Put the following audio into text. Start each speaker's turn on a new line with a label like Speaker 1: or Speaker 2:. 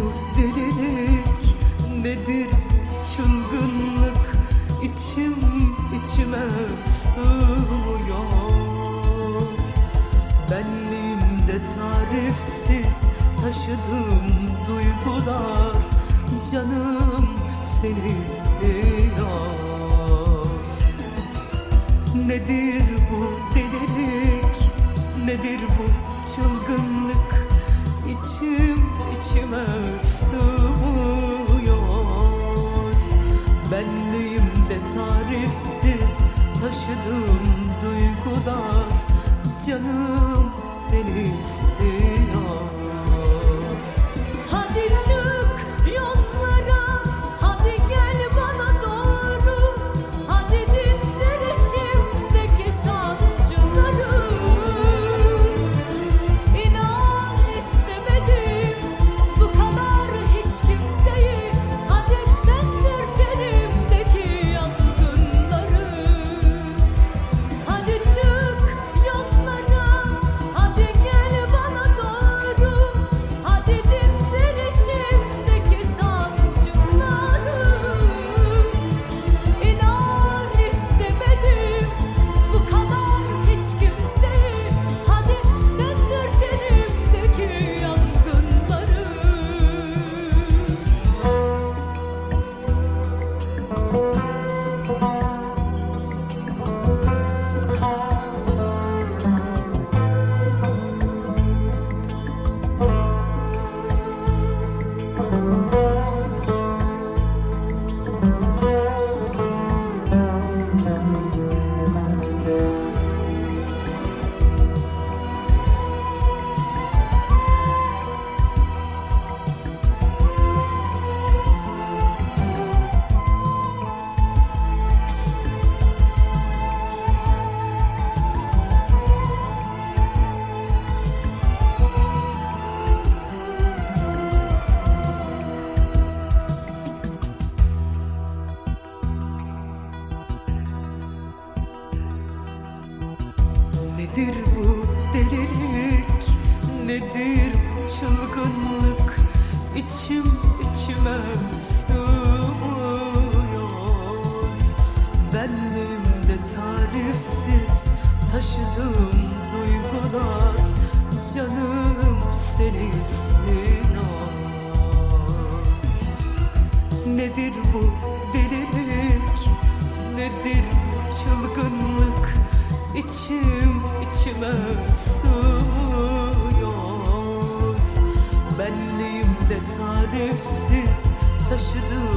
Speaker 1: bu delilik, nedir çılgınlık, içim içime sığmıyor. Benliğimde tarifsiz taşıdığım duygular, canım seni istiyor. Nedir bu delilik, nedir bu çılgınlık, İçim içime sığmıyor. Benliğimde tarifsiz taşıdığım duygular, canım seni istiyor. Hadi çık yollara, hadi gel bana doğru, hadi dindir içimdeki sancıları. İnan istemedim bu kadar hiç kimseyi, hadi söndür tenimdeki yangınları. Hadi çık yollara, hadi gel bana doğru, hadi dindir içimdeki sancıları. İnan istemedim bu kadar hiç kimseyi, hadi söndür tenimdeki yangınları. Nedir bu delilik, nedir bu çılgınlık, İçim içime sığmıyor. Benliğimde tarifsiz taşıdığım duygular, canım seni istiyor. Nedir bu delilik, nedir bu çılgınlık, İçim içime sığmıyor. Benliğimde tarifsiz taşıdığım